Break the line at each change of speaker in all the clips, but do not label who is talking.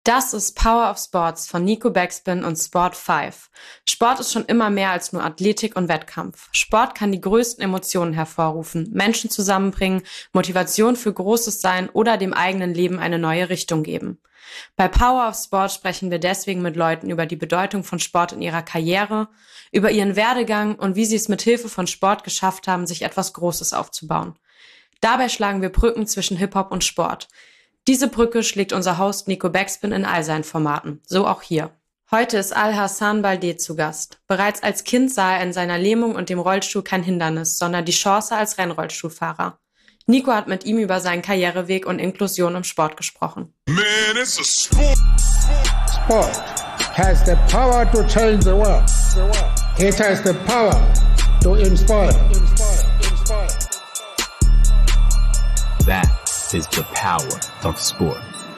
Das ist Power of Sports von Nico Backspin und Sport 5. Sport ist schon immer mehr als nur Athletik und Wettkampf. Sport kann die größten Emotionen hervorrufen, Menschen zusammenbringen, Motivation für Großes sein oder dem eigenen Leben eine neue Richtung geben. Bei Power of Sport sprechen wir deswegen mit Leuten über die Bedeutung von Sport in ihrer Karriere, über ihren Werdegang und wie sie es mit Hilfe von Sport geschafft haben, sich etwas Großes aufzubauen. Dabei schlagen wir Brücken zwischen Hip-Hop und Sport. Diese Brücke schlägt unser Host Nico Backspin in all seinen Formaten, so auch hier. Heute ist Al-Hassan Baldé zu Gast. Bereits als Kind sah er in seiner Lähmung und dem Rollstuhl kein Hindernis, sondern die Chance als Rennrollstuhlfahrer. Nico hat mit ihm über seinen Karriereweg und Inklusion im Sport gesprochen.
Man, it's a sport.
Sport has the power to change the world. It has the power to inspire.
That is the power of sport.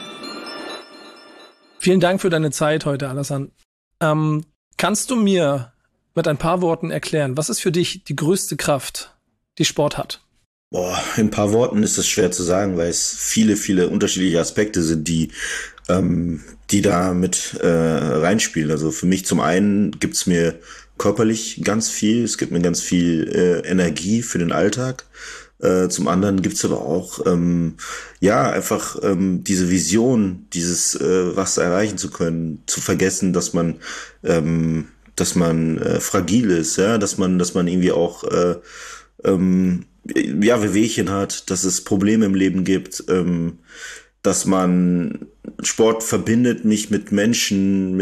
Vielen Dank für deine Zeit heute, Al-Hassan. Kannst du mir mit ein paar Worten erklären, was ist für dich die größte Kraft, die Sport hat?
Boah, in ein paar Worten ist es schwer zu sagen, weil es viele unterschiedliche Aspekte sind, die da mit reinspielen. Also für mich zum einen gibt's mir körperlich ganz viel, es gibt mir ganz viel Energie für den Alltag. Zum anderen gibt's aber auch einfach diese Vision, dieses was erreichen zu können, zu vergessen, dass man fragil ist, ja, dass man irgendwie auch Wehwehchen hat, dass es Probleme im Leben gibt, dass man Sport verbindet mich mit Menschen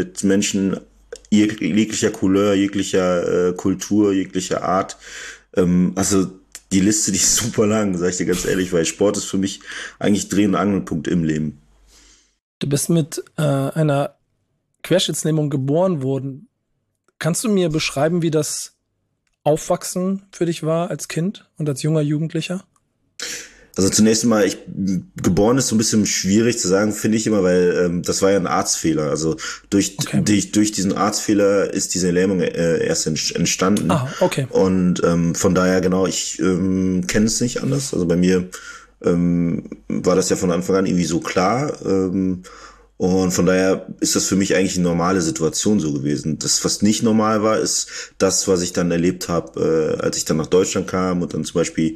jeglicher Couleur, jeglicher Kultur, jeglicher Art. Also die Liste, die ist super lang, sag ich dir ganz ehrlich, weil Sport ist für mich eigentlich Dreh- und Angelpunkt im Leben.
Du bist mit einer Querschnittslähmung geboren worden. Kannst du mir beschreiben, wie das Aufwachsen für dich war als Kind und als junger Jugendlicher?
Also zunächst mal, geboren ist so ein bisschen schwierig zu sagen, finde ich immer, weil das war ja ein Arztfehler. Also durch diesen Arztfehler ist diese Lähmung erst entstanden.
Ah, okay.
Und von daher, genau, ich kenne es nicht anders. Also bei mir war das ja von Anfang an irgendwie so klar. Und von daher ist das für mich eigentlich eine normale Situation so gewesen. Das, was nicht normal war, ist das, was ich dann erlebt habe, als ich dann nach Deutschland kam und dann zum Beispiel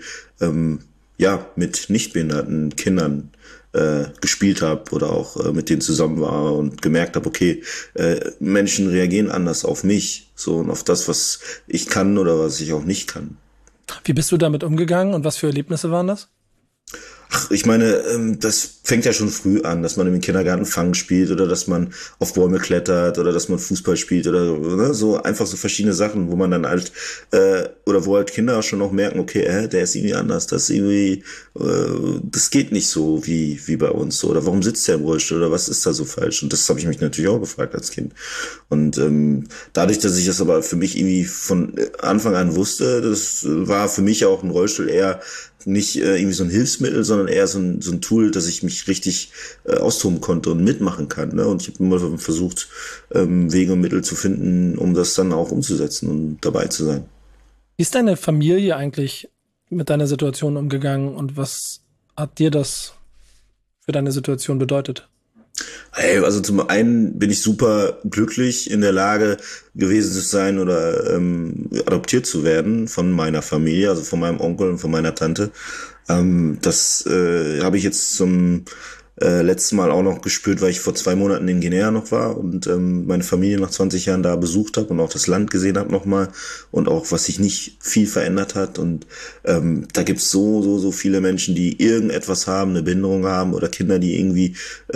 mit nichtbehinderten Kindern gespielt habe oder auch mit denen zusammen war und gemerkt habe, okay, Menschen reagieren anders auf mich, so und auf das, was ich kann oder was ich auch nicht kann.
Wie bist du damit umgegangen und was für Erlebnisse waren das?
Ach, ich meine, das fängt ja schon früh an, dass man im Kindergarten Fang spielt oder dass man auf Bäume klettert oder dass man Fußball spielt oder so einfach so verschiedene Sachen, wo man dann halt oder wo halt Kinder schon auch merken, okay, der ist irgendwie anders, das ist irgendwie, das geht nicht so wie bei uns so oder warum sitzt der im Rollstuhl oder was ist da so falsch? Und das habe ich mich natürlich auch gefragt als Kind. Und dadurch, dass ich das aber für mich irgendwie von Anfang an wusste, das war für mich auch ein Rollstuhl eher nicht irgendwie so ein Hilfsmittel, sondern eher so ein Tool, dass ich mich richtig austoben konnte und mitmachen kann. Ne? Und ich habe immer versucht, Wege und Mittel zu finden, um das dann auch umzusetzen und dabei zu sein.
Wie ist deine Familie eigentlich mit deiner Situation umgegangen und was hat dir das für deine Situation bedeutet?
Hey, also zum einen bin ich super glücklich in der Lage gewesen zu sein oder adoptiert zu werden von meiner Familie, also von meinem Onkel und von meiner Tante. Das habe ich jetzt zum letzten Mal auch noch gespürt, weil ich vor 2 Monaten in Guinea noch war und meine Familie nach 20 Jahren da besucht habe und auch das Land gesehen habe nochmal und auch was sich nicht viel verändert hat und da gibt's so viele Menschen, die irgendetwas haben, eine Behinderung haben oder Kinder, die irgendwie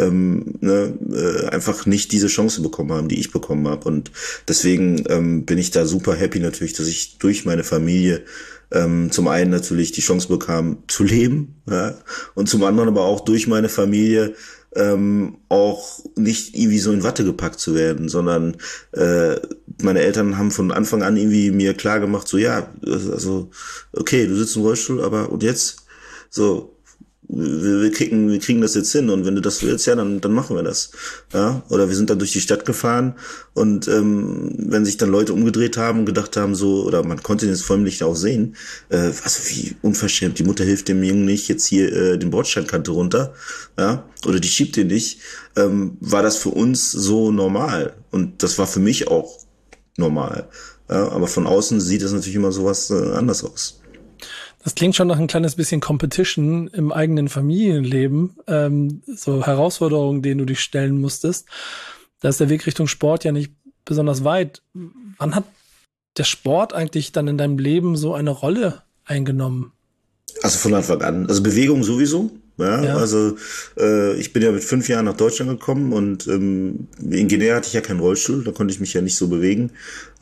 einfach nicht diese Chance bekommen haben, die ich bekommen habe und deswegen bin ich da super happy natürlich, dass ich durch meine Familie zum einen natürlich die Chance bekam zu leben, ja, und zum anderen aber auch durch meine Familie auch nicht irgendwie so in Watte gepackt zu werden, sondern meine Eltern haben von Anfang an irgendwie mir klar gemacht, so ja, also okay, du sitzt im Rollstuhl, aber und jetzt? So, wir kriegen das jetzt hin und wenn du das willst, ja, dann machen wir das. Ja, oder wir sind dann durch die Stadt gefahren und wenn sich dann Leute umgedreht haben und gedacht haben so, oder man konnte das förmlich auch sehen, also wie unverschämt, die Mutter hilft dem Jungen nicht jetzt hier den Bordsteinkante runter, ja, oder die schiebt den nicht, war das für uns so normal und das war für mich auch normal. Ja, aber von außen sieht es natürlich immer sowas anders aus.
Das klingt schon nach ein kleines bisschen Competition im eigenen Familienleben, so Herausforderungen, denen du dich stellen musstest. Da ist der Weg Richtung Sport ja nicht besonders weit. Wann hat der Sport eigentlich dann in deinem Leben so eine Rolle eingenommen?
Also von Anfang an. Also Bewegung sowieso. Ja. Also ich bin ja mit 5 Jahren nach Deutschland gekommen und in Guinea hatte ich ja keinen Rollstuhl, da konnte ich mich ja nicht so bewegen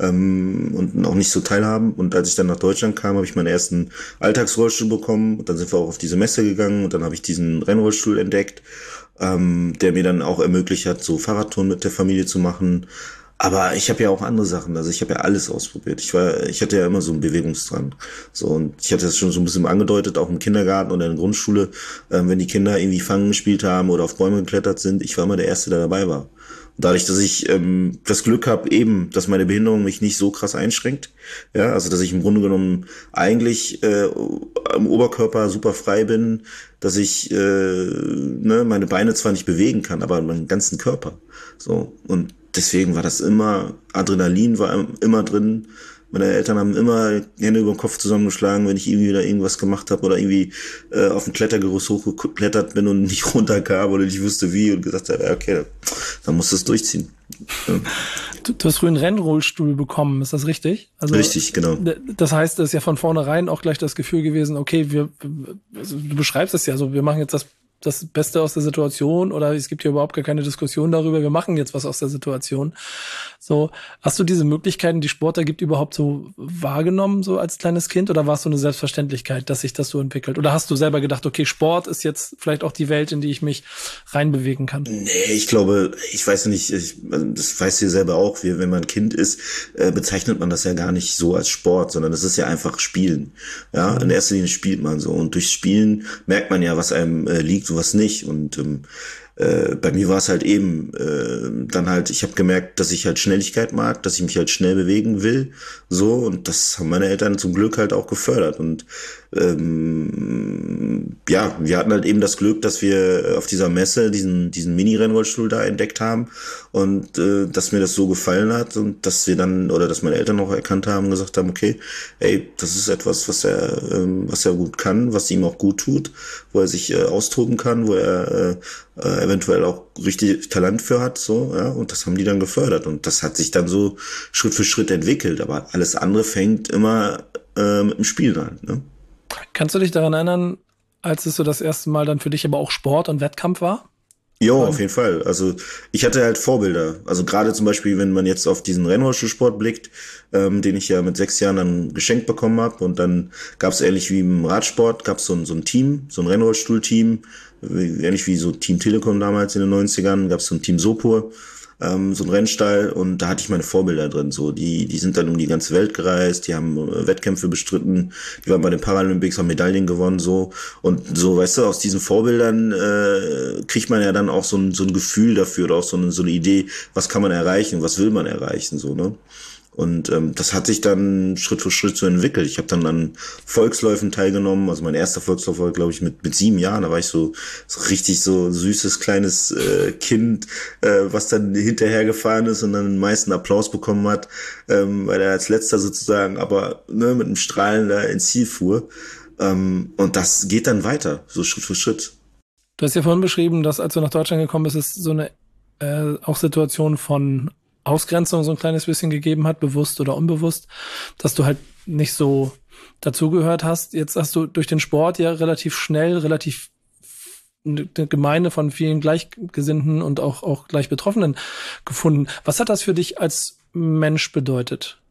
und auch nicht so teilhaben. Und als ich dann nach Deutschland kam, habe ich meinen ersten Alltagsrollstuhl bekommen und dann sind wir auch auf diese Messe gegangen und dann habe ich diesen Rennrollstuhl entdeckt, der mir dann auch ermöglicht hat, so Fahrradtouren mit der Familie zu machen. Aber ich habe ja auch andere Sachen, also ich habe ja alles ausprobiert. Ich hatte ja immer so einen Bewegungsdrang. So, und ich hatte das schon so ein bisschen angedeutet, auch im Kindergarten oder in der Grundschule, wenn die Kinder irgendwie Fangen gespielt haben oder auf Bäume geklettert sind, ich war immer der Erste, der dabei war. Und dadurch, dass ich das Glück habe, eben, dass meine Behinderung mich nicht so krass einschränkt, ja, also dass ich im Grunde genommen eigentlich im Oberkörper super frei bin, dass ich meine Beine zwar nicht bewegen kann, aber meinen ganzen Körper. So, und deswegen war das immer, Adrenalin war immer drin. Meine Eltern haben immer Hände über den Kopf zusammengeschlagen, wenn ich irgendwie wieder irgendwas gemacht habe oder irgendwie auf ein Klettergerüst hochgeklettert bin und nicht runterkam oder nicht wüsste wie und gesagt habe, ja, okay, dann musst du es durchziehen. Ja.
Du hast früher einen Rennrollstuhl bekommen, ist das richtig? Also,
richtig, genau.
Das heißt, es ist ja von vornherein auch gleich das Gefühl gewesen, okay, also du beschreibst es ja so, wir machen jetzt das Beste aus der Situation oder es gibt hier überhaupt gar keine Diskussion darüber, wir machen jetzt was aus der Situation. So, hast du diese Möglichkeiten, die Sport da gibt, überhaupt so wahrgenommen, so als kleines Kind, oder war es so eine Selbstverständlichkeit, dass sich das so entwickelt? Oder hast du selber gedacht, okay, Sport ist jetzt vielleicht auch die Welt, in die ich mich reinbewegen kann? Nee,
ich glaube, ich weiß nicht, das weißt du ja selber auch, wenn man Kind ist, bezeichnet man das ja gar nicht so als Sport, sondern das ist ja einfach Spielen. Ja, in erster Linie spielt man so und durchs Spielen merkt man ja, was einem liegt und was nicht und bei mir war es halt eben dann halt, ich habe gemerkt, dass ich halt Schnelligkeit mag, dass ich mich halt schnell bewegen will, so, und das haben meine Eltern zum Glück halt auch gefördert und ja, wir hatten halt eben das Glück, dass wir auf dieser Messe diesen Mini-Rennrollstuhl da entdeckt haben und dass mir das so gefallen hat und dass wir dann, oder dass meine Eltern auch erkannt haben und gesagt haben, okay, ey, das ist etwas, was er gut kann, was ihm auch gut tut, wo er sich austoben kann, wo er eventuell auch richtig Talent für hat, so, ja, und das haben die dann gefördert und das hat sich dann so Schritt für Schritt entwickelt, aber alles andere fängt immer mit dem Spiel an, ne?
Kannst du dich daran erinnern, als es so das erste Mal dann für dich aber auch Sport und Wettkampf war?
Ja, auf jeden Fall. Also ich hatte halt Vorbilder. Also gerade zum Beispiel, wenn man jetzt auf diesen Rennrollstuhlsport blickt, den ich ja mit 6 Jahren dann geschenkt bekommen habe. Und dann gab es ähnlich wie im Radsport, gab es so ein Team, so ein Rennrollstuhlteam, ähnlich wie so Team Telekom damals in den 90ern, gab es so ein Team Sopur, so ein Rennstall, und da hatte ich meine Vorbilder drin, so, die sind dann um die ganze Welt gereist, die haben Wettkämpfe bestritten, die waren bei den Paralympics, haben Medaillen gewonnen, so, und so, weißt du, aus diesen Vorbildern kriegt man ja dann auch so ein Gefühl dafür oder auch so eine Idee, was kann man erreichen, was will man erreichen, so, ne? Und das hat sich dann Schritt für Schritt so entwickelt. Ich habe dann an Volksläufen teilgenommen. Also mein erster Volkslauf war, glaube ich, mit 7 Jahren. Da war ich so richtig so süßes, kleines Kind, was dann hinterher gefahren ist und dann den meisten Applaus bekommen hat, weil er als letzter sozusagen, aber ne, mit einem Strahlen da ins Ziel fuhr. Und das geht dann weiter, so Schritt für Schritt.
Du hast ja vorhin beschrieben, dass als du nach Deutschland gekommen bist, es so eine auch Situation von Ausgrenzung so ein kleines bisschen gegeben hat, bewusst oder unbewusst, dass du halt nicht so dazugehört hast. Jetzt hast du durch den Sport ja relativ schnell, relativ eine Gemeinde von vielen Gleichgesinnten und auch gleich Betroffenen gefunden. Was hat das für dich als Mensch bedeutet?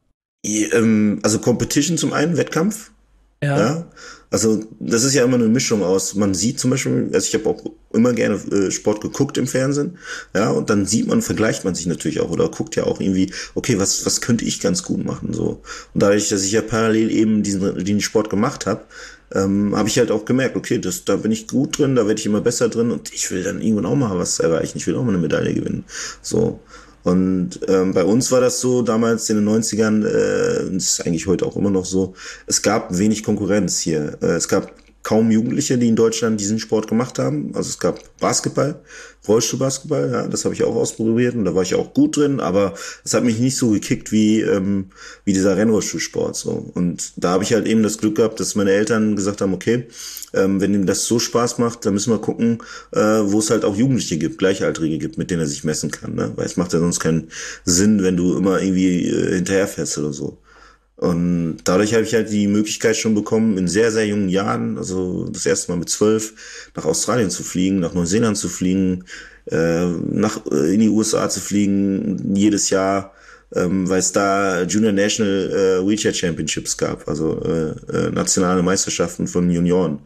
Also Competition zum einen, Wettkampf. Ja. Also das ist ja immer eine Mischung aus, man sieht zum Beispiel, also ich habe auch immer gerne Sport geguckt im Fernsehen, ja, und dann vergleicht man sich natürlich auch oder guckt ja auch irgendwie, okay, was könnte ich ganz gut machen, so. Und dadurch, dass ich ja parallel eben den Sport gemacht habe, habe ich halt auch gemerkt, okay, da bin ich gut drin, da werde ich immer besser drin und ich will dann irgendwann auch mal was erreichen, ich will auch mal eine Medaille gewinnen. So. Und bei uns war das so, damals in den 90ern, das ist eigentlich heute auch immer noch so, es gab wenig Konkurrenz hier. Es gab kaum Jugendliche, die in Deutschland diesen Sport gemacht haben. Also es gab Basketball, Rollstuhlbasketball, ja, das habe ich auch ausprobiert und da war ich auch gut drin, aber es hat mich nicht so gekickt wie dieser Rennrollstuhlsport. So. Und da habe ich halt eben das Glück gehabt, dass meine Eltern gesagt haben, okay, wenn ihm das so Spaß macht, dann müssen wir gucken, wo es halt auch Jugendliche gibt, Gleichaltrige gibt, mit denen er sich messen kann. Ne? Weil es macht ja sonst keinen Sinn, wenn du immer irgendwie hinterherfährst oder so. Und dadurch habe ich halt die Möglichkeit schon bekommen, in sehr, sehr jungen Jahren, also das erste Mal mit 12, nach Australien zu fliegen, nach Neuseeland zu fliegen, in die USA zu fliegen, jedes Jahr, weil es da Junior National Wheelchair Championships gab, also nationale Meisterschaften von Junioren.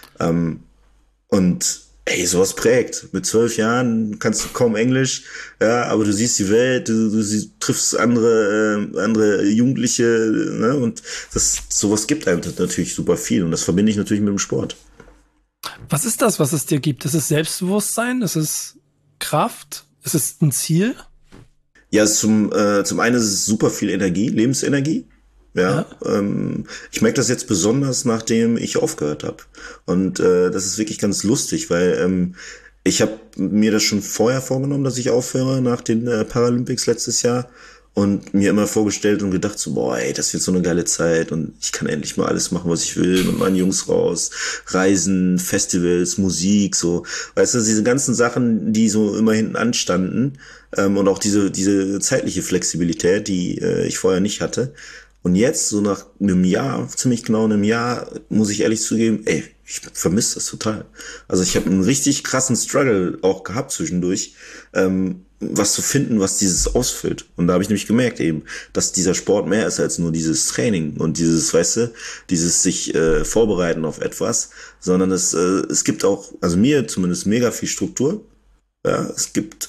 Und ey, sowas prägt. Mit 12 Jahren kannst du kaum Englisch, ja, aber du siehst die Welt, du triffst andere Jugendliche, ne, und sowas gibt einem natürlich super viel und das verbinde ich natürlich mit dem Sport.
Was ist das, was es dir gibt? Ist es Selbstbewusstsein? Ist es Kraft? Ist es ein Ziel?
Ja, zum einen ist es super viel Energie, Lebensenergie. Ja. Ich merke das jetzt besonders, nachdem ich aufgehört habe. Und das ist wirklich ganz lustig, weil ich habe mir das schon vorher vorgenommen, dass ich aufhöre nach den Paralympics letztes Jahr und mir immer vorgestellt und gedacht so, boah, ey, das wird so eine geile Zeit und ich kann endlich mal alles machen, was ich will, mit meinen Jungs raus, Reisen, Festivals, Musik, so. Weißt du, diese ganzen Sachen, die so immer hinten anstanden und auch diese zeitliche Flexibilität, die ich vorher nicht hatte. Und jetzt, so nach einem Jahr, ziemlich genau einem Jahr, muss ich ehrlich zugeben, ey, ich vermisse das total. Also ich habe einen richtig krassen Struggle auch gehabt zwischendurch, was zu finden, was dieses ausfüllt. Und da habe ich nämlich gemerkt eben, dass dieser Sport mehr ist als nur dieses Training und dieses, weißt du, dieses sich vorbereiten auf etwas, sondern es gibt auch, also mir zumindest mega viel Struktur. Ja, es gibt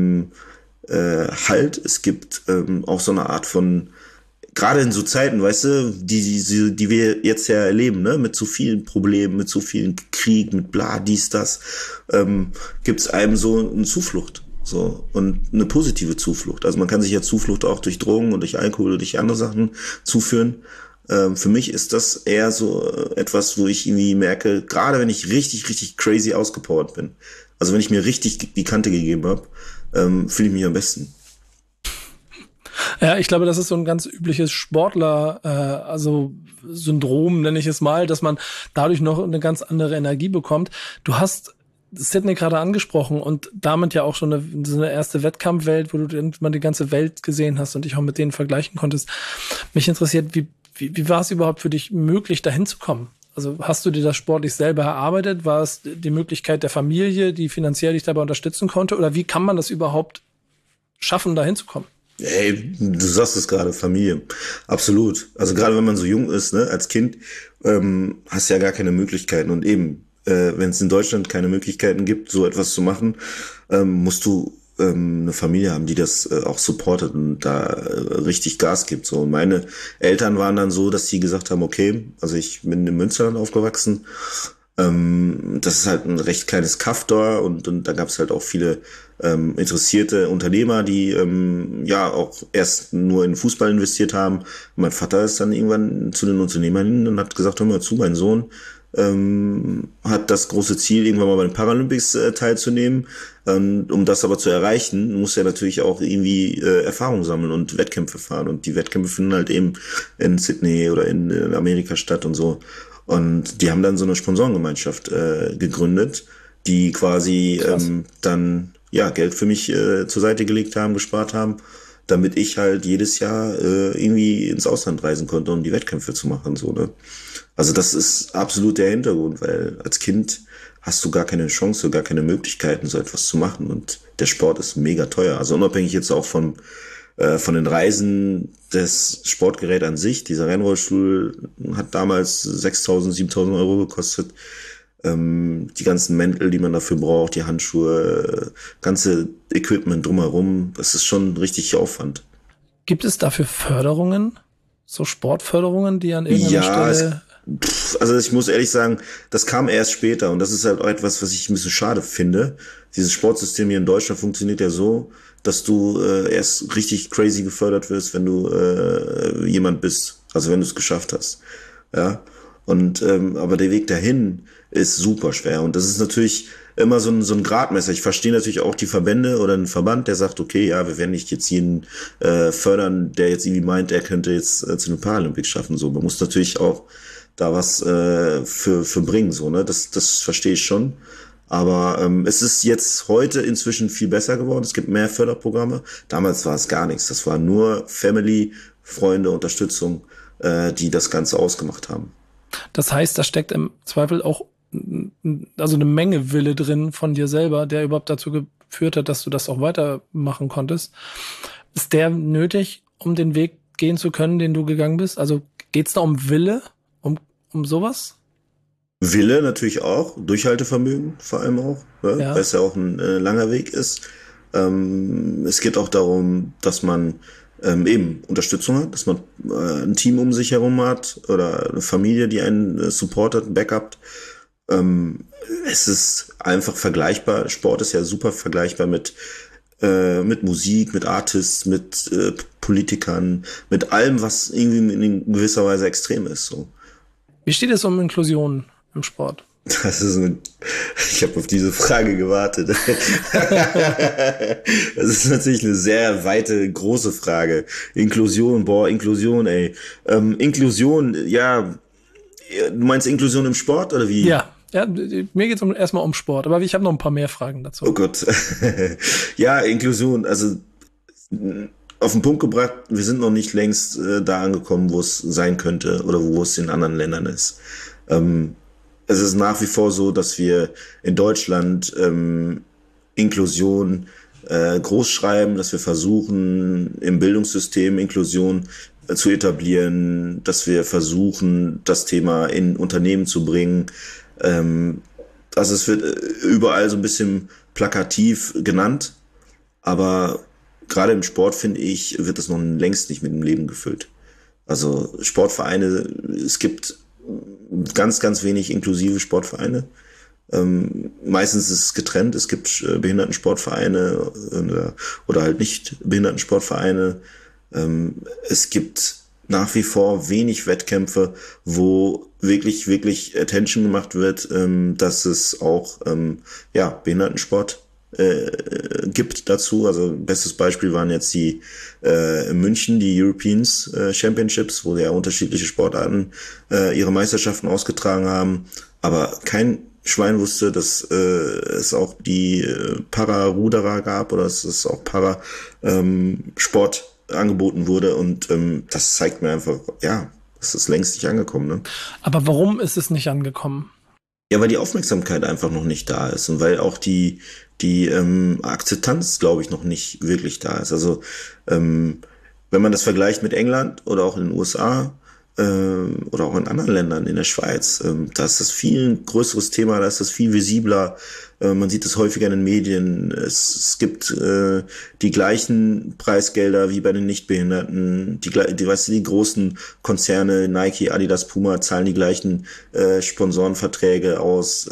Halt, es gibt auch so eine Art von, gerade in so Zeiten, weißt du, die wir jetzt ja erleben, ne, mit so vielen Problemen, mit so vielen Krieg, mit bla, dies, das, gibt's einem so eine Zuflucht, so, und eine positive Zuflucht. Also man kann sich ja Zuflucht auch durch Drogen und durch Alkohol oder durch andere Sachen zuführen. Für mich ist das eher so etwas, wo ich irgendwie merke, gerade wenn ich richtig, richtig crazy ausgepowert bin, also wenn ich mir richtig die Kante gegeben habe, fühle ich mich am besten.
Ja, ich glaube, das ist so ein ganz übliches Syndrom, nenne ich es mal, dass man dadurch noch eine ganz andere Energie bekommt. Du hast Sydney gerade angesprochen und damit ja auch schon so eine erste Wettkampfwelt, wo du irgendwann die ganze Welt gesehen hast und dich auch mit denen vergleichen konntest. Mich interessiert, wie war es überhaupt für dich möglich, dahin zu kommen? Also hast du dir das sportlich selber erarbeitet? War es die Möglichkeit der Familie, die finanziell dich dabei unterstützen konnte? Oder wie kann man das überhaupt schaffen, dahin zu kommen?
Ey, du sagst es gerade, Familie. Absolut. Also gerade wenn man so jung ist, ne, als Kind, hast du ja gar keine Möglichkeiten. Und eben, wenn es in Deutschland keine Möglichkeiten gibt, so etwas zu machen, musst du eine Familie haben, die das auch supportet und da richtig Gas gibt. So, und meine Eltern waren dann so, dass sie gesagt haben, okay, also ich bin in Münsterland aufgewachsen. Das ist halt ein recht kleines Kaff da und da gab es halt auch viele interessierte Unternehmer, die ja auch erst nur in Fußball investiert haben. Mein Vater ist dann irgendwann zu den Unternehmern hin und hat gesagt, hör mal zu, mein Sohn hat das große Ziel, irgendwann mal bei den Paralympics teilzunehmen. Um das aber zu erreichen, muss er natürlich auch irgendwie Erfahrung sammeln und Wettkämpfe fahren. Und die Wettkämpfe finden halt eben in Sydney oder in Amerika statt und so. Und die haben dann so eine Sponsorengemeinschaft gegründet, die quasi dann ja Geld für mich zur Seite gelegt haben, gespart haben, damit ich halt jedes Jahr irgendwie ins Ausland reisen konnte, um die Wettkämpfe zu machen. So, ne? Also das ist absolut der Hintergrund, weil als Kind hast du gar keine Chance, gar keine Möglichkeiten, so etwas zu machen. Und der Sport ist mega teuer. Also unabhängig jetzt auch von den Reisen, das Sportgerät an sich, dieser Rennrollstuhl hat damals 6.000, 7.000 Euro gekostet. Die ganzen Mäntel, die man dafür braucht, die Handschuhe, ganze Equipment drumherum, das ist schon richtig Aufwand.
Gibt es dafür Förderungen? So Sportförderungen, die an irgendeiner Stelle...
Also ich muss ehrlich sagen, das kam erst später und das ist halt auch etwas, was ich ein bisschen schade finde. Dieses Sportsystem hier in Deutschland funktioniert ja so, dass du erst richtig crazy gefördert wirst, wenn du jemand bist, also wenn du es geschafft hast. Ja. Und aber der Weg dahin ist super schwer und das ist natürlich immer so ein Gradmesser. Ich verstehe natürlich auch die Verbände oder einen Verband, der sagt, okay, ja, wir werden nicht jetzt jeden fördern, der jetzt irgendwie meint, er könnte jetzt zu den Paralympics schaffen. So, man muss natürlich auch da was für bringen, so, ne? Das verstehe ich schon. Aber es ist jetzt heute inzwischen viel besser geworden. Es gibt mehr Förderprogramme. Damals war es gar nichts. Das war nur Family, Freunde, Unterstützung, die das Ganze ausgemacht haben.
Das heißt, da steckt im Zweifel auch also eine Menge Wille drin von dir selber, der überhaupt dazu geführt hat, dass du das auch weitermachen konntest. Ist der nötig, um den Weg gehen zu können, den du gegangen bist? Also geht's da um Wille, um sowas?
Wille natürlich auch, Durchhaltevermögen vor allem auch, ne?
Ja.
Weil es ja auch ein langer Weg ist. Es geht auch darum, dass man eben Unterstützung hat, dass man ein Team um sich herum hat oder eine Familie, die einen supportet, ein Backup. Es ist einfach vergleichbar. Sport ist ja super vergleichbar mit Musik, mit Artists, mit Politikern, mit allem, was irgendwie in gewisser Weise extrem ist. So.
Wie steht es um Inklusion im Sport?
Ich habe auf diese Frage gewartet. Das ist natürlich eine sehr weite, große Frage. Inklusion, ey. Inklusion, ja, du meinst Inklusion im Sport oder wie?
Ja, mir geht's erstmal um Sport, aber ich habe noch ein paar mehr Fragen dazu.
Oh Gott. Ja, Inklusion, also auf den Punkt gebracht, wir sind noch nicht längst da angekommen, wo es sein könnte oder wo es in anderen Ländern ist. Es ist nach wie vor so, dass wir in Deutschland Inklusion groß schreiben, dass wir versuchen, im Bildungssystem Inklusion zu etablieren, dass wir versuchen, das Thema in Unternehmen zu bringen. Also es wird überall so ein bisschen plakativ genannt, aber gerade im Sport, finde ich, wird das noch längst nicht mit dem Leben gefüllt. Also Sportvereine, es gibt ganz, ganz wenig inklusive Sportvereine. Meistens ist es getrennt. Es gibt Behindertensportvereine oder halt nicht Behindertensportvereine. Es gibt nach wie vor wenig Wettkämpfe, wo wirklich, wirklich Attention gemacht wird, dass es auch Behindertensport gibt dazu. Also bestes Beispiel waren jetzt die in München, die Europeans Championships, wo ja unterschiedliche Sportarten ihre Meisterschaften ausgetragen haben. Aber kein Schwein wusste, dass es auch die Para-Ruderer gab oder dass es auch Para-Sport angeboten wurde. Und das zeigt mir einfach, ja, es ist längst nicht angekommen. Ne?
Aber warum ist es nicht angekommen?
Ja, weil die Aufmerksamkeit einfach noch nicht da ist und weil auch die Akzeptanz, glaube ich, noch nicht wirklich da ist. Also wenn man das vergleicht mit England oder auch in den USA oder auch in anderen Ländern, in der Schweiz, da ist das viel ein größeres Thema, da ist das viel visibler. Man sieht es häufiger in den Medien. Es gibt die gleichen Preisgelder wie bei den Nichtbehinderten. Die großen Konzerne, Nike, Adidas, Puma, zahlen die gleichen Sponsorenverträge aus.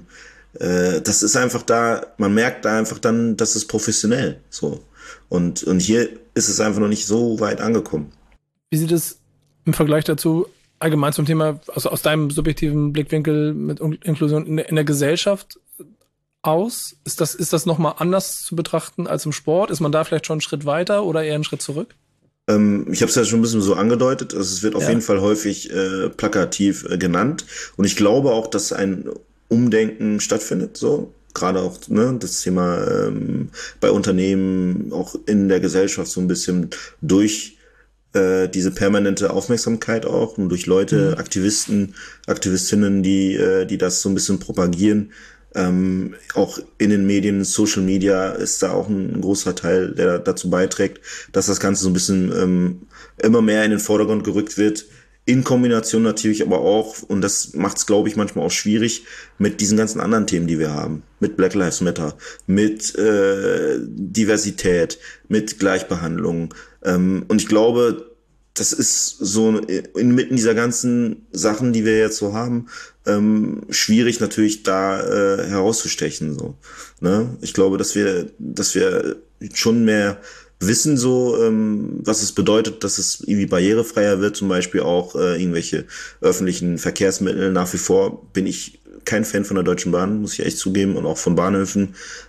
Das ist einfach da, man merkt da einfach dann, das ist professionell. So. Und hier ist es einfach noch nicht so weit angekommen.
Wie sieht es im Vergleich dazu allgemein zum Thema, also aus deinem subjektiven Blickwinkel mit Inklusion in der Gesellschaft aus? Ist das nochmal anders zu betrachten als im Sport? Ist man da vielleicht schon einen Schritt weiter oder eher einen Schritt zurück?
Ich habe es ja schon ein bisschen so angedeutet. Also es wird auf jeden Fall häufig plakativ genannt. Und ich glaube auch, dass ein Umdenken stattfindet, so. Gerade auch das Thema bei Unternehmen, auch in der Gesellschaft so ein bisschen durch diese permanente Aufmerksamkeit auch und durch Leute, Aktivistinnen, die das so ein bisschen propagieren. Auch in den Medien, Social Media ist da auch ein großer Teil, der dazu beiträgt, dass das Ganze so ein bisschen immer mehr in den Vordergrund gerückt wird. In Kombination natürlich aber auch, und das macht es, glaube ich, manchmal auch schwierig, mit diesen ganzen anderen Themen, die wir haben. Mit Black Lives Matter, mit Diversität, mit Gleichbehandlung. Und ich glaube, das ist so inmitten dieser ganzen Sachen, die wir jetzt so haben, schwierig natürlich da herauszustechen, so, ne? Ich glaube, dass wir schon mehr wissen, so was es bedeutet, dass es irgendwie barrierefreier wird, zum Beispiel auch irgendwelche öffentlichen Verkehrsmittel. Nach wie vor bin ich kein Fan von der Deutschen Bahn, muss ich echt zugeben, und auch von Bahnhöfen.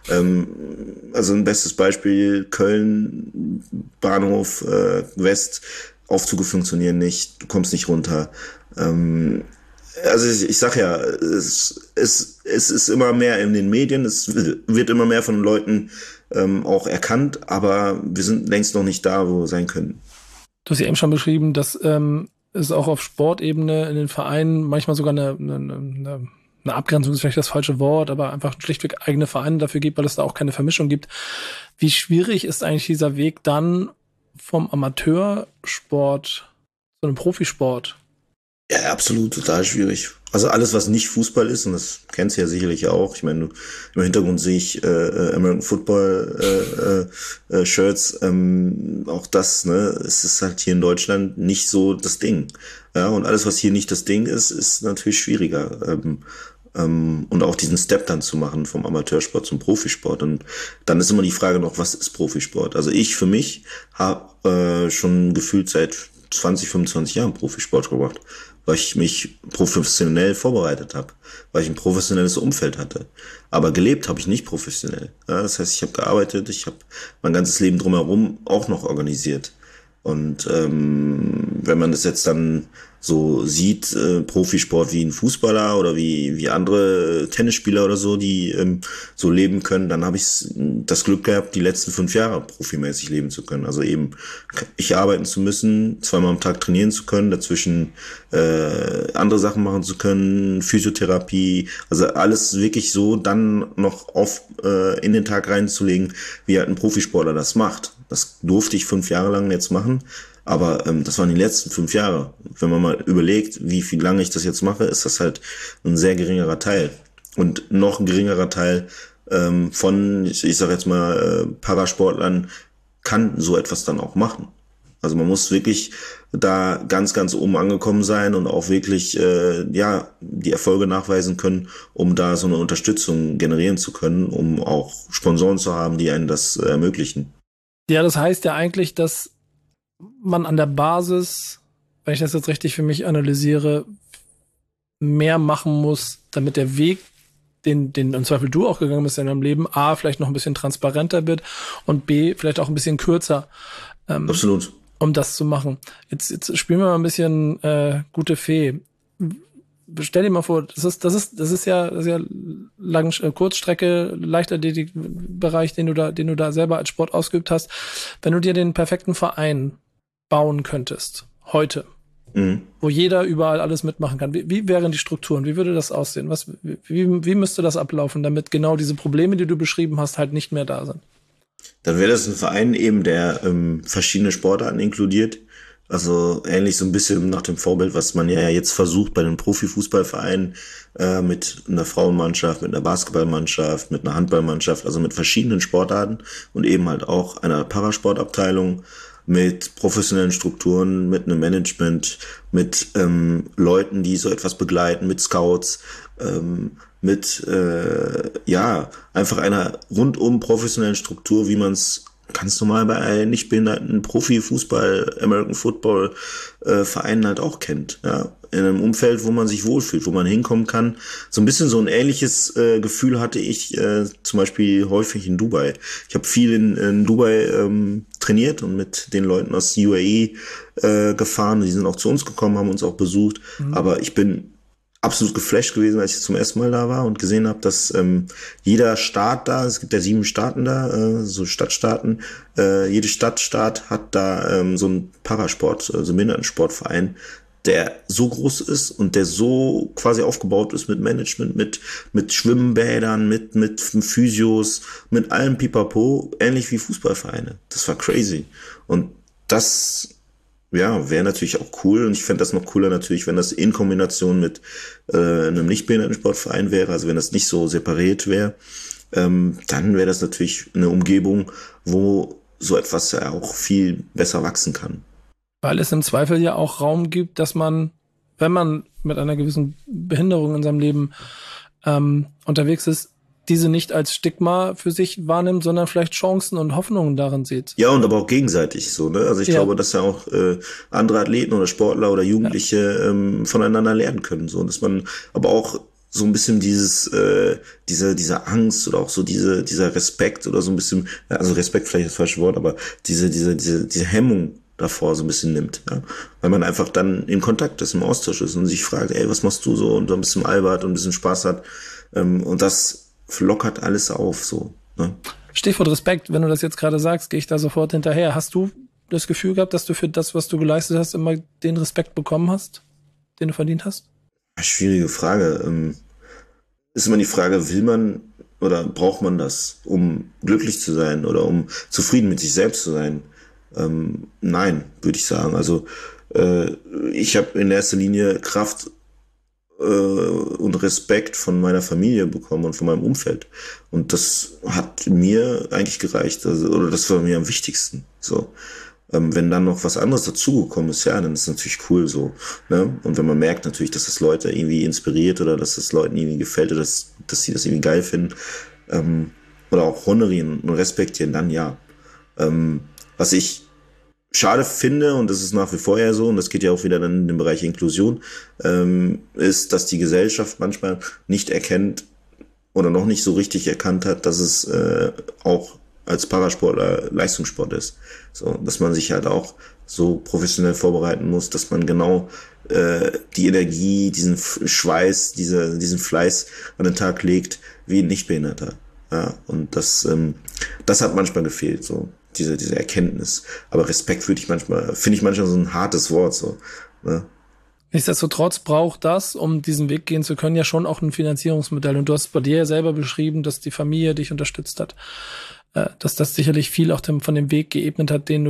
Also ein bestes Beispiel: Köln, Bahnhof West, Aufzüge funktionieren nicht, du kommst nicht runter. Also ich sag ja, es ist immer mehr in den Medien, es wird immer mehr von Leuten auch erkannt, aber wir sind längst noch nicht da, wo wir sein können.
Du hast ja eben schon beschrieben, dass es auch auf Sportebene in den Vereinen manchmal sogar eine Abgrenzung ist vielleicht das falsche Wort, aber einfach schlichtweg eigene Vereine dafür gibt, weil es da auch keine Vermischung gibt. Wie schwierig ist eigentlich dieser Weg dann vom Amateursport zu einem Profisport?
Ja, absolut, total schwierig. Also alles, was nicht Fußball ist, und das kennst du ja sicherlich auch. Ich meine, im Hintergrund sehe ich American Football Shirts. Auch das, ne, es ist halt hier in Deutschland nicht so das Ding. Ja, und alles, was hier nicht das Ding ist, ist natürlich schwieriger. Und auch diesen Step dann zu machen vom Amateursport zum Profisport. Und dann ist immer die Frage noch, was ist Profisport? Also ich für mich habe schon gefühlt seit 20, 25 Jahren Profisport gemacht, weil ich mich professionell vorbereitet habe, weil ich ein professionelles Umfeld hatte. Aber gelebt habe ich nicht professionell. Ja, das heißt, ich habe gearbeitet, ich habe mein ganzes Leben drumherum auch noch organisiert. Und wenn man das jetzt dann so sieht, Profisport wie ein Fußballer oder wie andere Tennisspieler oder so, die so leben können, dann habe ich das Glück gehabt, die letzten 5 Jahre profimäßig leben zu können. Also eben ich arbeiten zu müssen, 2-mal am Tag trainieren zu können, dazwischen andere Sachen machen zu können, Physiotherapie, also alles wirklich so dann noch in den Tag reinzulegen, wie halt ein Profisportler das macht. Das durfte ich 5 Jahre lang jetzt machen, aber das waren die letzten 5 Jahre. Wenn man mal überlegt, wie viel lange ich das jetzt mache, ist das halt ein sehr geringerer Teil. Und noch ein geringerer Teil von, ich sag jetzt mal, Parasportlern kann so etwas dann auch machen. Also man muss wirklich da ganz, ganz oben angekommen sein und auch wirklich die Erfolge nachweisen können, um da so eine Unterstützung generieren zu können, um auch Sponsoren zu haben, die einen das ermöglichen.
Ja, das heißt ja eigentlich, dass man an der Basis, wenn ich das jetzt richtig für mich analysiere, mehr machen muss, damit der Weg, den im Zweifel du auch gegangen bist in deinem Leben, A, vielleicht noch ein bisschen transparenter wird und B, vielleicht auch ein bisschen kürzer.
Absolut.
Um das zu machen. Jetzt spielen wir mal ein bisschen gute Fee. Stell dir mal vor, das ist ja Kurzstrecke, Leichtathletik-Bereich, den du da selber als Sport ausgeübt hast. Wenn du dir den perfekten Verein bauen könntest, heute, wo jeder überall alles mitmachen kann, wie wären die Strukturen? Wie würde das aussehen? Wie müsste das ablaufen, damit genau diese Probleme, die du beschrieben hast, halt nicht mehr da sind?
Dann wäre das ein Verein eben, der verschiedene Sportarten inkludiert. Also ähnlich so ein bisschen nach dem Vorbild, was man ja jetzt versucht bei den Profifußballvereinen mit einer Frauenmannschaft, mit einer Basketballmannschaft, mit einer Handballmannschaft, also mit verschiedenen Sportarten und eben halt auch einer Parasportabteilung mit professionellen Strukturen, mit einem Management, mit Leuten, die so etwas begleiten, mit Scouts, mit einfach einer rundum professionellen Struktur, wie man es ganz normal bei einem nicht behinderten Profifußball, American Football Vereinen halt auch kennt. Ja, in einem Umfeld, wo man sich wohlfühlt, wo man hinkommen kann. So ein bisschen so ein ähnliches Gefühl hatte ich zum Beispiel häufig in Dubai. Ich habe viel in Dubai trainiert und mit den Leuten aus UAE gefahren. Die sind auch zu uns gekommen, haben uns auch besucht. Aber ich bin absolut geflasht gewesen, als ich zum ersten Mal da war und gesehen habe, dass jeder Staat da, es gibt ja 7 Staaten da, so Stadtstaaten, jede Stadtstaat hat da so einen Parasport, also Behindertensportverein, der so groß ist und der so quasi aufgebaut ist mit Management, mit Schwimmbädern, mit Physios, mit allem Pipapo, ähnlich wie Fußballvereine. Das war crazy. Und das wäre natürlich auch cool, und ich fände das noch cooler natürlich, wenn das in Kombination mit einem Nicht-Behindertensportverein wäre, also wenn das nicht so separiert wäre, dann wäre das natürlich eine Umgebung, wo so etwas ja auch viel besser wachsen kann.
Weil es im Zweifel ja auch Raum gibt, dass man, wenn man mit einer gewissen Behinderung in seinem Leben unterwegs ist, diese nicht als Stigma für sich wahrnimmt, sondern vielleicht Chancen und Hoffnungen darin sieht.
Ja, und aber auch gegenseitig so, ne? Also ich glaube, dass ja auch andere Athleten oder Sportler oder Jugendliche voneinander lernen können, so, dass man aber auch so ein bisschen diese Angst oder auch so dieser Respekt oder so ein bisschen, also Respekt vielleicht das falsche Wort, aber diese Hemmung davor so ein bisschen nimmt, ja? Weil man einfach dann in Kontakt ist, im Austausch ist und sich fragt, ey, was machst du so, und so ein bisschen albert und ein bisschen Spaß hat, und das lockert alles auf, so, ne?
Stichwort Respekt, wenn du das jetzt gerade sagst, gehe ich da sofort hinterher. Hast du das Gefühl gehabt, dass du für das, was du geleistet hast, immer den Respekt bekommen hast, den du verdient hast?
Schwierige Frage. Ist immer die Frage, will man oder braucht man das, um glücklich zu sein oder um zufrieden mit sich selbst zu sein? Nein, würde ich sagen. Also ich habe in erster Linie Kraft und Respekt von meiner Familie bekommen und von meinem Umfeld. Und das hat mir eigentlich gereicht. Also, oder das war mir am wichtigsten. So. Wenn dann noch was anderes dazugekommen ist, ja, dann ist es natürlich cool so. Ne? Und wenn man merkt natürlich, dass das Leute irgendwie inspiriert oder dass das Leuten irgendwie gefällt oder dass sie das irgendwie geil finden, oder auch honorieren und respektieren, dann ja. Was ich schade finde, und das ist nach wie vor ja so, und das geht ja auch wieder dann in den Bereich Inklusion, ist, dass die Gesellschaft manchmal nicht erkennt oder noch nicht so richtig erkannt hat, dass es auch als Parasportler Leistungssport ist. So, dass man sich halt auch so professionell vorbereiten muss, dass man genau die Energie, diesen Schweiß, diesen Fleiß an den Tag legt, wie ein Nichtbehinderter. Ja, und das hat manchmal gefehlt, so. Diese Erkenntnis. Aber Respekt finde ich manchmal so ein hartes Wort, so, ne?
Nichtsdestotrotz braucht das, um diesen Weg gehen zu können, ja schon auch ein Finanzierungsmodell. Und du hast bei dir ja selber beschrieben, dass die Familie dich unterstützt hat. Dass das sicherlich viel auch von dem Weg geebnet hat, den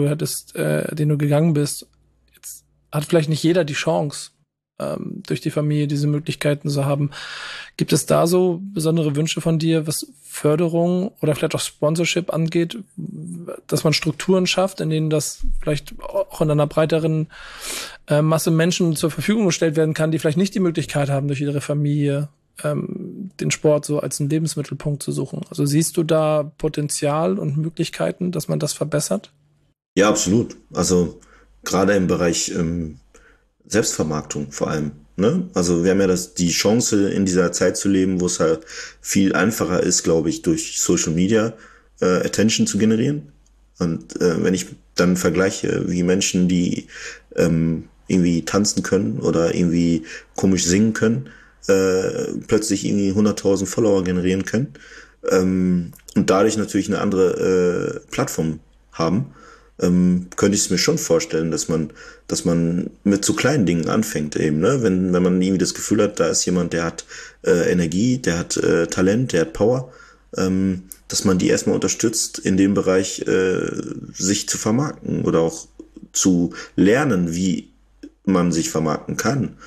du gegangen bist. Jetzt hat vielleicht nicht jeder die Chance, durch die Familie diese Möglichkeiten zu haben. Gibt es da so besondere Wünsche von dir, was Förderung oder vielleicht auch Sponsorship angeht, dass man Strukturen schafft, in denen das vielleicht auch in einer breiteren Masse Menschen zur Verfügung gestellt werden kann, die vielleicht nicht die Möglichkeit haben, durch ihre Familie den Sport so als einen Lebensmittelpunkt zu suchen? Also siehst du da Potenzial und Möglichkeiten, dass man das verbessert?
Ja, absolut. Also gerade im Bereich Selbstvermarktung vor allem, ne? Also wir haben ja die Chance, in dieser Zeit zu leben, wo es halt viel einfacher ist, glaube ich, durch Social Media Attention zu generieren. Und wenn ich dann vergleiche, wie Menschen, die irgendwie tanzen können oder irgendwie komisch singen können, plötzlich irgendwie 100.000 Follower generieren können, und dadurch natürlich eine andere Plattform haben, könnte ich es mir schon vorstellen, dass man mit so kleinen Dingen anfängt eben, ne? Wenn man irgendwie das Gefühl hat, da ist jemand, der hat Energie, der hat Talent, der hat Power, dass man die erstmal unterstützt, in dem Bereich sich zu vermarkten oder auch zu lernen, wie man sich vermarkten kann.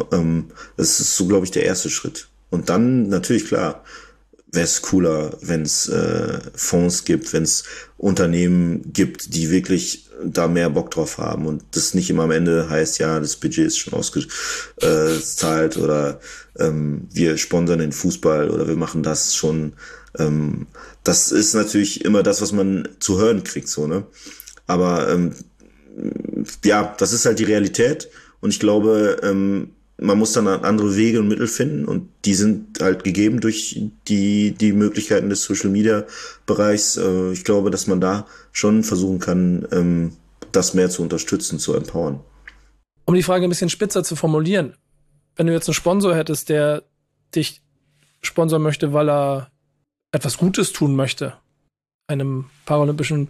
Das ist so, glaube ich, der erste Schritt. Und dann natürlich, klar, wäre es cooler, wenn es Fonds gibt, wenn es Unternehmen gibt, die wirklich da mehr Bock drauf haben und das nicht immer am Ende heißt, ja, das Budget ist schon ausgezahlt oder wir sponsern den Fußball oder wir machen das schon. Das ist natürlich immer das, was man zu hören kriegt, so, ne? Aber ja, das ist halt die Realität und ich glaube, man muss dann andere Wege und Mittel finden und die sind halt gegeben durch die Möglichkeiten des Social-Media-Bereichs. Ich glaube, dass man da schon versuchen kann, das mehr zu unterstützen, zu empowern.
Um die Frage ein bisschen spitzer zu formulieren, wenn du jetzt einen Sponsor hättest, der dich sponsern möchte, weil er etwas Gutes tun möchte, einem paralympischen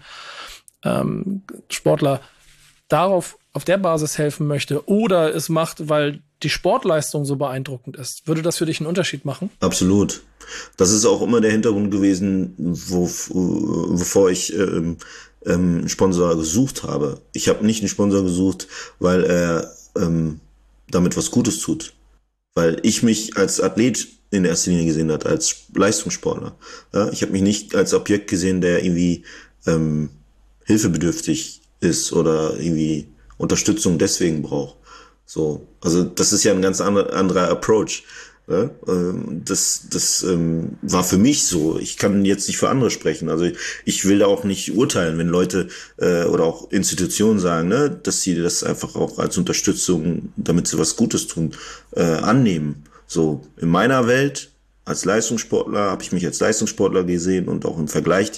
Sportler, auf der Basis helfen möchte oder es macht, weil die Sportleistung so beeindruckend ist, würde das für dich einen Unterschied machen?
Absolut. Das ist auch immer der Hintergrund gewesen, wovor ich einen Sponsor gesucht habe. Ich habe nicht einen Sponsor gesucht, weil er damit was Gutes tut. Weil ich mich als Athlet in erster Linie gesehen hat, als Leistungssportler. Ja, ich habe mich nicht als Objekt gesehen, der irgendwie hilfebedürftig ist oder irgendwie Unterstützung deswegen braucht. So, also das ist ja ein ganz anderer Approach. Ja? Das war für mich so. Ich kann jetzt nicht für andere sprechen. Also ich will da auch nicht urteilen, wenn Leute oder auch Institutionen sagen, ne, dass sie das einfach auch als Unterstützung, damit sie was Gutes tun, annehmen. So, in meiner Welt als Leistungssportler habe ich mich als Leistungssportler gesehen und auch im Vergleich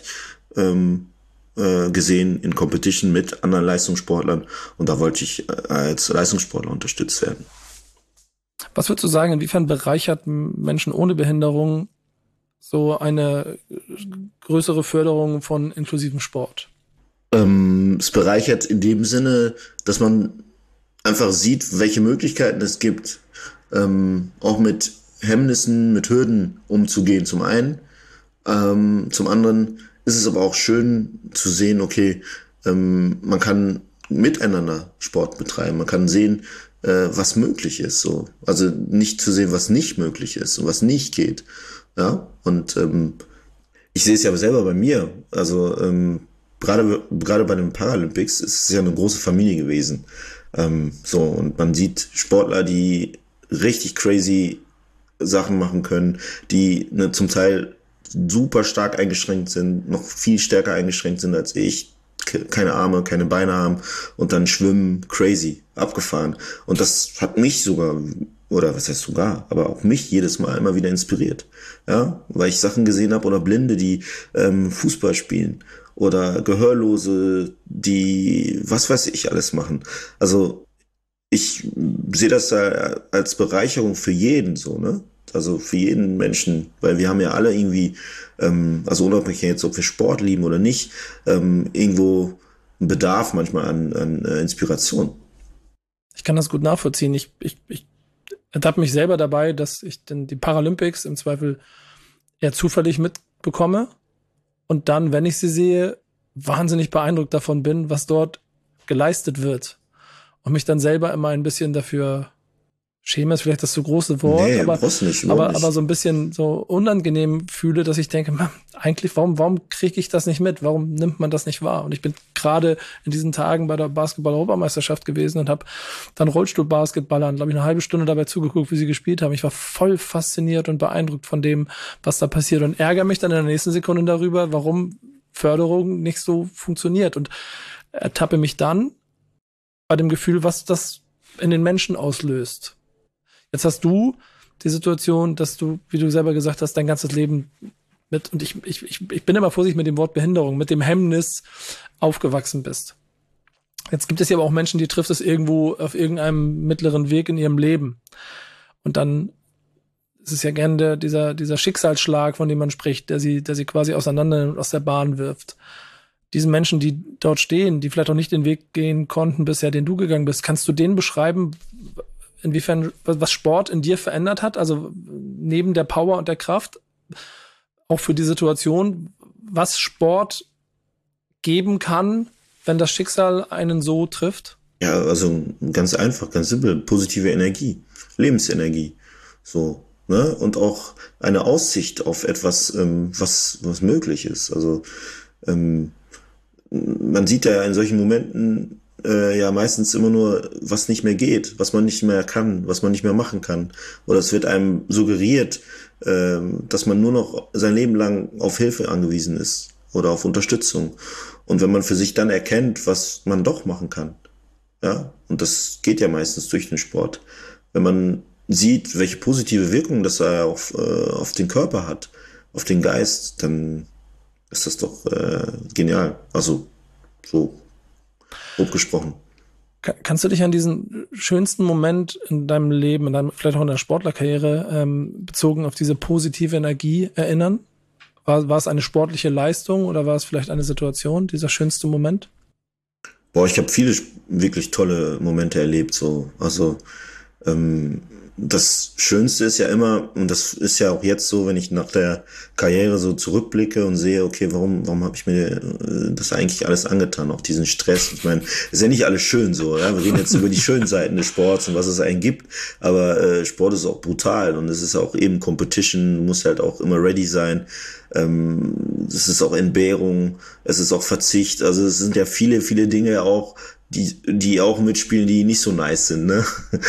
gesehen in Competition mit anderen Leistungssportlern, und da wollte ich als Leistungssportler unterstützt werden.
Was würdest du sagen, inwiefern bereichert Menschen ohne Behinderung so eine größere Förderung von inklusivem Sport?
Es bereichert in dem Sinne, dass man einfach sieht, welche Möglichkeiten es gibt, auch mit Hemmnissen, mit Hürden umzugehen zum einen. Zum anderen ist es aber auch schön zu sehen, okay, man kann miteinander Sport betreiben, man kann sehen, was möglich ist, so. Also nicht zu sehen, was nicht möglich ist und was nicht geht, ja. Und ich sehe es ja selber bei mir, also gerade bei den Paralympics ist es ja eine große Familie gewesen, so, und man sieht Sportler, die richtig crazy Sachen machen können, die zum Teil super stark eingeschränkt sind, noch viel stärker eingeschränkt sind als ich, keine Arme, keine Beine haben und dann schwimmen, crazy, abgefahren. Und das hat mich sogar, oder was heißt sogar, aber auch mich jedes Mal immer wieder inspiriert. Ja, weil ich Sachen gesehen habe, oder Blinde, die Fußball spielen, oder Gehörlose, die was weiß ich alles machen. Also ich sehe das da als Bereicherung für jeden so, ne? Also für jeden Menschen, weil wir haben ja alle irgendwie, also unabhängig jetzt, ob wir Sport lieben oder nicht, irgendwo einen Bedarf manchmal an Inspiration.
Ich kann das gut nachvollziehen. Ich ertappe mich selber dabei, dass ich dann die Paralympics im Zweifel eher zufällig mitbekomme und dann, wenn ich sie sehe, wahnsinnig beeindruckt davon bin, was dort geleistet wird. Und mich dann selber immer ein bisschen dafür schäme, ist vielleicht das so große Wort,
nee,
aber so ein bisschen so unangenehm fühle, dass ich denke, man, eigentlich, warum kriege ich das nicht mit? Warum nimmt man das nicht wahr? Und ich bin gerade in diesen Tagen bei der Basketball-Europameisterschaft gewesen und habe dann Rollstuhl-Basketballern, glaube ich, eine halbe Stunde dabei zugeguckt, wie sie gespielt haben. Ich war voll fasziniert und beeindruckt von dem, was da passiert, und ärgere mich dann in der nächsten Sekunde darüber, warum Förderung nicht so funktioniert, und ertappe mich dann bei dem Gefühl, was das in den Menschen auslöst. Jetzt hast du die Situation, dass du, wie du selber gesagt hast, dein ganzes Leben mit, und ich bin immer vorsichtig mit dem Wort Behinderung, mit dem Hemmnis aufgewachsen bist. Jetzt gibt es ja aber auch Menschen, die trifft es irgendwo auf irgendeinem mittleren Weg in ihrem Leben. Und dann ist es ja gerne dieser Schicksalsschlag, von dem man spricht, der sie quasi auseinander aus der Bahn wirft. Diesen Menschen, die dort stehen, die vielleicht auch nicht den Weg gehen konnten bisher, den du gegangen bist, kannst du denen beschreiben, inwiefern, was Sport in dir verändert hat, also neben der Power und der Kraft, auch für die Situation, was Sport geben kann, wenn das Schicksal einen so trifft?
Ja, also ganz einfach, ganz simpel, positive Energie, Lebensenergie, so, ne, und auch eine Aussicht auf etwas, was möglich ist. Also man sieht ja in solchen Momenten ja meistens immer nur, was nicht mehr geht, was man nicht mehr kann, was man nicht mehr machen kann. Oder es wird einem suggeriert, dass man nur noch sein Leben lang auf Hilfe angewiesen ist oder auf Unterstützung. Und wenn man für sich dann erkennt, was man doch machen kann, ja, und das geht ja meistens durch den Sport, wenn man sieht, welche positive Wirkung das auf den Körper hat, auf den Geist, dann ist das doch genial. Also so grob gesprochen.
Kannst du dich an diesen schönsten Moment in deinem Leben, vielleicht auch in der Sportlerkarriere, bezogen auf diese positive Energie erinnern? War es eine sportliche Leistung oder war es vielleicht eine Situation, dieser schönste Moment?
Boah, ich habe viele wirklich tolle Momente erlebt, so. Also das Schönste ist ja immer, und das ist ja auch jetzt so, wenn ich nach der Karriere so zurückblicke und sehe, okay, warum habe ich mir das eigentlich alles angetan, auch diesen Stress. Ich meine, ist ja nicht alles schön so, ja. Wir reden jetzt über die schönen Seiten des Sports und was es einen gibt, aber Sport ist auch brutal und es ist auch eben Competition, du musst halt auch immer ready sein. Es ist auch Entbehrung, es ist auch Verzicht, also es sind ja viele, viele Dinge auch, die auch mitspielen, die nicht so nice sind, ne?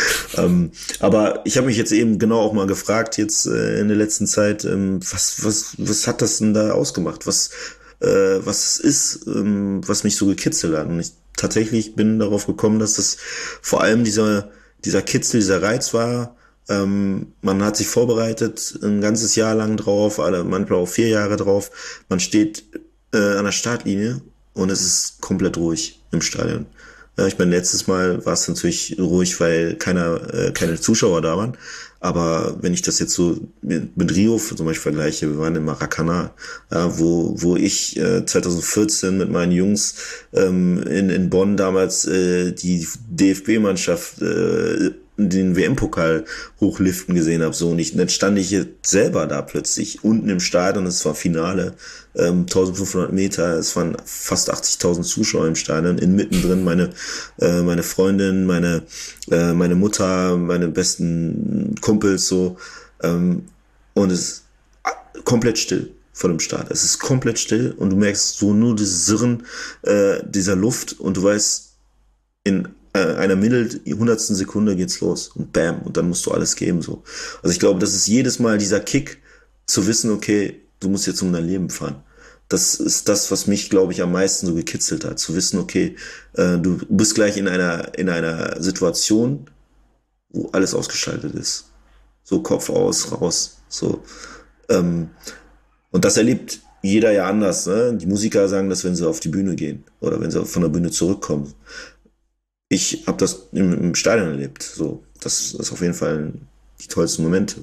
Aber ich habe mich jetzt eben genau auch mal gefragt, jetzt in der letzten Zeit, was hat das denn da ausgemacht? Was es ist, was mich so gekitzelt hat. Und ich tatsächlich bin darauf gekommen, dass das vor allem dieser Kitzel, dieser Reiz war. Man hat sich vorbereitet, ein ganzes Jahr lang drauf, manchmal auch 4 Jahre drauf. Man steht an der Startlinie und es ist komplett ruhig im Stadion. Ja, ich meine, letztes Mal war es natürlich ruhig, weil keine Zuschauer da waren. Aber wenn ich das jetzt so mit Rio zum Beispiel vergleiche, wir waren im Maracanã, ja, wo ich 2014 mit meinen Jungs in Bonn damals die DFB-Mannschaft den WM-Pokal hochliften gesehen habe, so, und dann stand ich jetzt selber da plötzlich unten im Stadion, es war Finale, 1500 Meter, es waren fast 80.000 Zuschauer im Stadion, mittendrin meine Freundin, meine Mutter, meine besten Kumpels, so, und es ist komplett still vor dem Start. Es ist komplett still und du merkst so nur das Sirren dieser Luft und du weißt, in einer hundertsten Sekunde geht's los und bam, und dann musst du alles geben, so. Also ich glaube, das ist jedes Mal dieser Kick, zu wissen, okay, du musst jetzt um dein Leben fahren. Das ist das, was mich, glaube ich, am meisten so gekitzelt hat, zu wissen, okay, du bist gleich in einer Situation, wo alles ausgeschaltet ist. So Kopf aus, raus, so. Und das erlebt jeder ja anders, ne? Die Musiker sagen das, wenn sie auf die Bühne gehen oder wenn sie von der Bühne zurückkommen. Ich habe das im Stadion erlebt. So, das ist auf jeden Fall die tollsten Momente.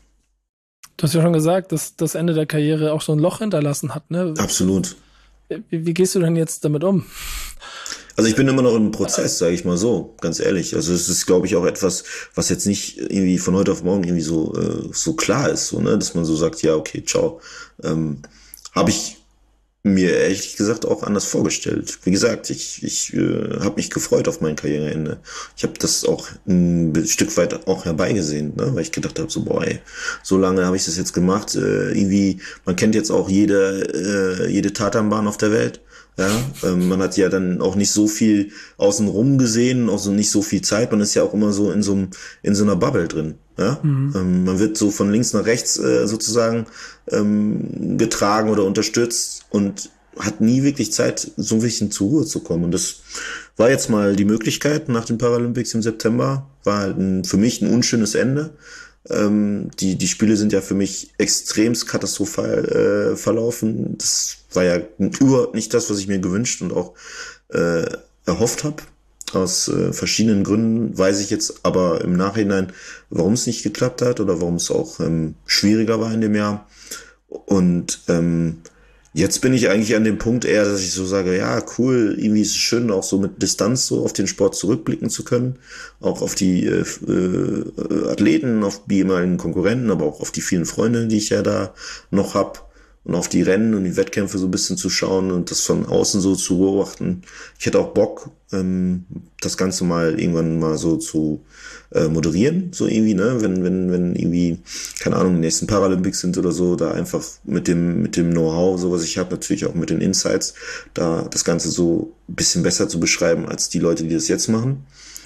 Du hast ja schon gesagt, dass das Ende der Karriere auch so ein Loch hinterlassen hat, ne?
Absolut.
Wie gehst du denn jetzt damit um?
Also ich bin immer noch im Prozess, sage ich mal so, ganz ehrlich. Also es ist, glaube ich, auch etwas, was jetzt nicht irgendwie von heute auf morgen irgendwie so klar ist, so, ne, dass man so sagt, ja, okay, ciao. Habe ich mir ehrlich gesagt auch anders vorgestellt. Wie gesagt, ich habe mich gefreut auf mein Karriereende. Ich habe das auch ein Stück weit auch herbeigesehen, ne? Weil ich gedacht habe, so boah, ey, so lange habe ich das jetzt gemacht. Irgendwie, man kennt jetzt auch jede Tatanbahn auf der Welt. Ja, man hat ja dann auch nicht so viel außenrum gesehen, auch so nicht so viel Zeit. Man ist ja auch immer so in so einer Bubble drin. Ja, man wird so von links nach rechts sozusagen getragen oder unterstützt und hat nie wirklich Zeit, so ein bisschen zur Ruhe zu kommen. Und das war jetzt mal die Möglichkeit nach den Paralympics im September. War halt für mich ein unschönes Ende. Die Spiele sind ja für mich extremst katastrophal verlaufen. Das war ja überhaupt nicht das, was ich mir gewünscht und auch erhofft habe. Aus verschiedenen Gründen weiß ich jetzt aber im Nachhinein, warum es nicht geklappt hat oder warum es auch schwieriger war in dem Jahr. Und jetzt bin ich eigentlich an dem Punkt eher, dass ich so sage, ja, cool, irgendwie ist es schön, auch so mit Distanz so auf den Sport zurückblicken zu können, auch auf die Athleten, auf die ehemaligen Konkurrenten, aber auch auf die vielen Freunde, die ich ja da noch hab. Und auf die Rennen und die Wettkämpfe so ein bisschen zu schauen und das von außen so zu beobachten. Ich hätte auch Bock, das Ganze mal irgendwann mal so zu moderieren, so irgendwie, ne, wenn irgendwie, keine Ahnung, die nächsten Paralympics sind oder so, da einfach mit dem Know-how, so was ich habe, natürlich auch mit den Insights, da das Ganze so ein bisschen besser zu beschreiben als die Leute, die das jetzt machen.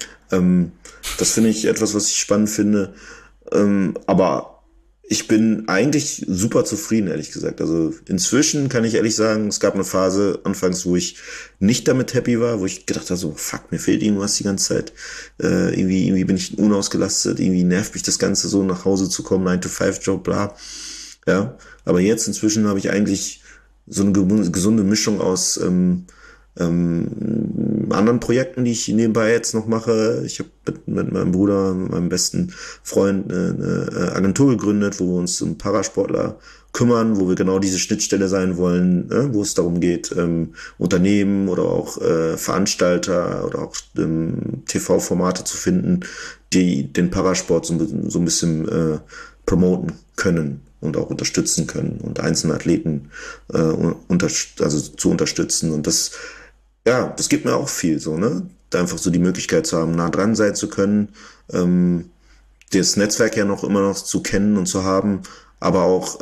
Das finde ich etwas, was ich spannend finde, aber ich bin eigentlich super zufrieden, ehrlich gesagt. Also inzwischen kann ich ehrlich sagen, es gab eine Phase anfangs, wo ich nicht damit happy war, wo ich gedacht habe, so fuck, mir fehlt irgendwas die ganze Zeit. Irgendwie bin ich unausgelastet, irgendwie nervt mich das Ganze so, nach Hause zu kommen, 9-to-5-Job, bla. Ja, aber jetzt inzwischen habe ich eigentlich so eine gesunde Mischung aus anderen Projekten, die ich nebenbei jetzt noch mache. Ich habe mit meinem Bruder, meinem besten Freund eine Agentur gegründet, wo wir uns um Parasportler kümmern, wo wir genau diese Schnittstelle sein wollen, wo es darum geht, Unternehmen oder auch Veranstalter oder auch TV-Formate zu finden, die den Parasport so ein bisschen promoten können und auch unterstützen können und einzelne Athleten zu unterstützen. Und das gibt mir auch viel, so, ne? Da einfach so die Möglichkeit zu haben, nah dran sein zu können, das Netzwerk ja immer noch zu kennen und zu haben, aber auch,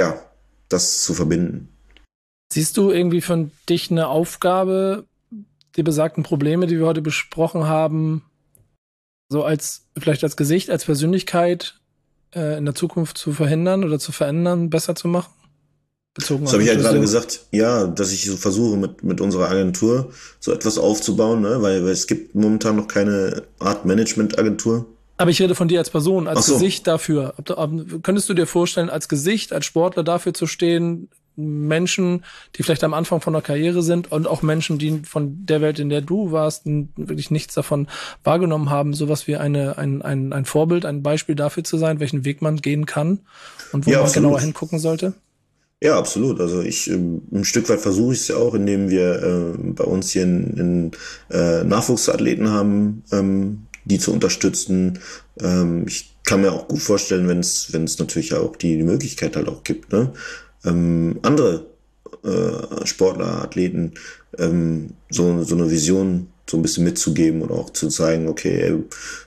das zu verbinden.
Siehst du irgendwie von dich eine Aufgabe, die besagten Probleme, die wir heute besprochen haben, so vielleicht als Gesicht, als Persönlichkeit in der Zukunft zu verhindern oder zu verändern, besser zu machen? Bezogen
das habe ich ja gerade gesagt, ja, dass ich so versuche mit unserer Agentur so etwas aufzubauen, ne? weil es gibt momentan noch keine Art Management-Agentur.
Aber ich rede von dir als Person, als Gesicht dafür. Könntest du dir vorstellen, als Gesicht, als Sportler dafür zu stehen, Menschen, die vielleicht am Anfang von der Karriere sind und auch Menschen, die von der Welt, in der du warst, wirklich nichts davon wahrgenommen haben, sowas wie ein Vorbild, ein Beispiel dafür zu sein, welchen Weg man gehen kann und wo man genauer hingucken sollte?
Ja, absolut. Also ein Stück weit versuche ich es ja auch, indem wir bei uns hier in Nachwuchsathleten haben, die zu unterstützen. Ich kann mir auch gut vorstellen, wenn es natürlich auch die Möglichkeit halt auch gibt, ne? Andere Sportler, Athleten so eine Vision so ein bisschen mitzugeben oder auch zu zeigen, okay,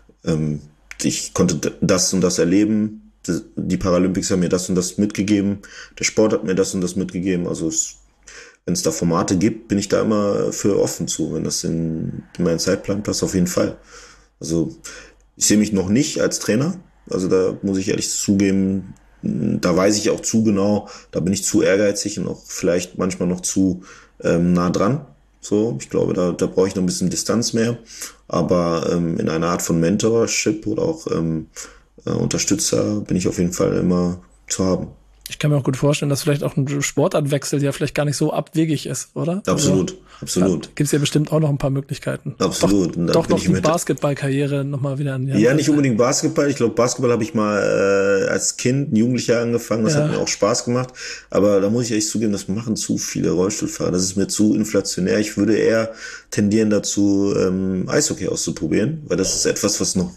ich konnte das und das erleben, die Paralympics haben mir das und das mitgegeben, der Sport hat mir das und das mitgegeben, also wenn es da Formate gibt, bin ich da immer für offen zu, wenn das in meinen Zeitplan passt, auf jeden Fall. Also ich sehe mich noch nicht als Trainer, also da muss ich ehrlich zugeben, da weiß ich auch zu genau, da bin ich zu ehrgeizig und auch vielleicht manchmal noch zu nah dran. So, ich glaube, da brauche ich noch ein bisschen Distanz mehr. Aber in einer Art von Mentorship oder auch Unterstützer bin ich auf jeden Fall immer zu haben.
Ich kann mir auch gut vorstellen, dass vielleicht auch ein Sportartwechsel ja vielleicht gar nicht so abwegig ist, oder?
Absolut, absolut.
Ja, gibt es ja bestimmt auch noch ein paar Möglichkeiten.
Absolut.
Doch noch die Basketballkarriere nochmal wieder an.
Ja, nicht unbedingt Basketball. Ich glaube, Basketball habe ich mal als Kind, ein Jugendlicher angefangen. Das hat mir auch Spaß gemacht. Aber da muss ich echt zugeben, das machen zu viele Rollstuhlfahrer. Das ist mir zu inflationär. Ich würde eher tendieren dazu, Eishockey auszuprobieren, weil das ist etwas, was noch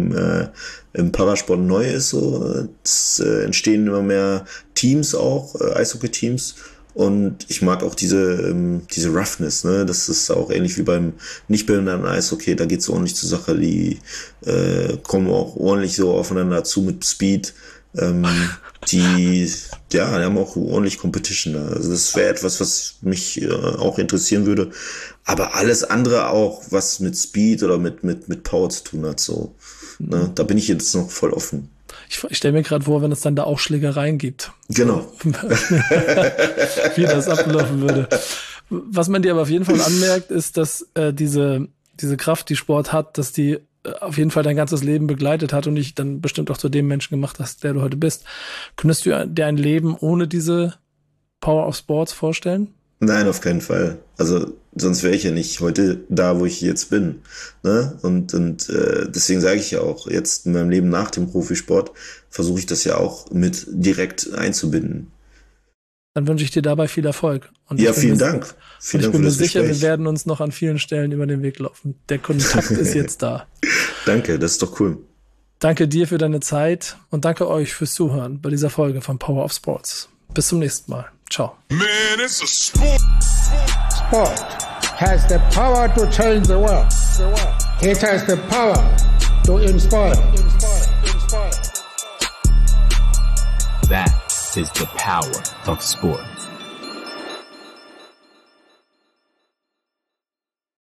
im Parasport neu ist. So. Es entstehen immer mehr Teams auch, Eishockey-Teams. Und ich mag auch diese Roughness, ne? Das ist auch ähnlich wie beim nicht-behinderten Eishockey. Da geht's ordentlich zur Sache. Die kommen auch ordentlich so aufeinander zu mit Speed. Die haben auch ordentlich Competition. Also das wäre etwas, was mich auch interessieren würde. Aber alles andere auch, was mit Speed oder mit Power zu tun hat, so. Ne? Da bin ich jetzt noch voll offen.
Ich stelle mir gerade vor, wenn es dann da auch Schlägereien gibt.
Genau.
Wie das ablaufen würde. Was man dir aber auf jeden Fall anmerkt, ist, dass diese Kraft, die Sport hat, dass die auf jeden Fall dein ganzes Leben begleitet hat und dich dann bestimmt auch zu dem Menschen gemacht hast, der du heute bist. Könntest du dir ein Leben ohne diese Power of Sports vorstellen?
Nein, auf keinen Fall. Also sonst wäre ich ja nicht heute da, wo ich jetzt bin. Ne? Und deswegen sage ich ja auch, jetzt in meinem Leben nach dem Profisport versuche ich das ja auch mit direkt einzubinden.
Dann wünsche ich dir dabei viel Erfolg. Und
ja, vielen Dank.
Ich bin mir sicher, wir werden uns noch an vielen Stellen über den Weg laufen. Der Kontakt ist jetzt da.
Danke, das ist doch cool.
Danke dir für deine Zeit und danke euch fürs Zuhören bei dieser Folge von Power of Sports. Bis zum nächsten Mal. Ciao.
Man, it's a sport.
Sport has the power to change the world. It has the power to inspire.
That is the power of sport.